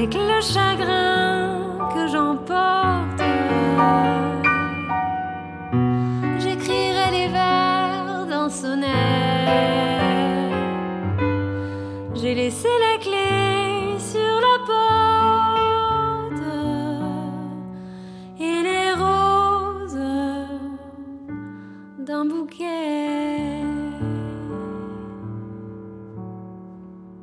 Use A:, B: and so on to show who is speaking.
A: avec le chagrin que j'emporte. J'écrirai les vers d'un sonnet. J'ai laissé